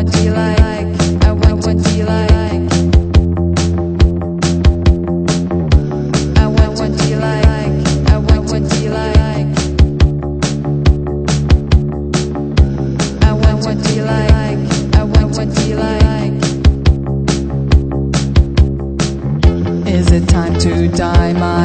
what do you like? I want what do you like? I want what do you like? I want what do you like? I want what do you like? I want what do you like? Is it time to die, my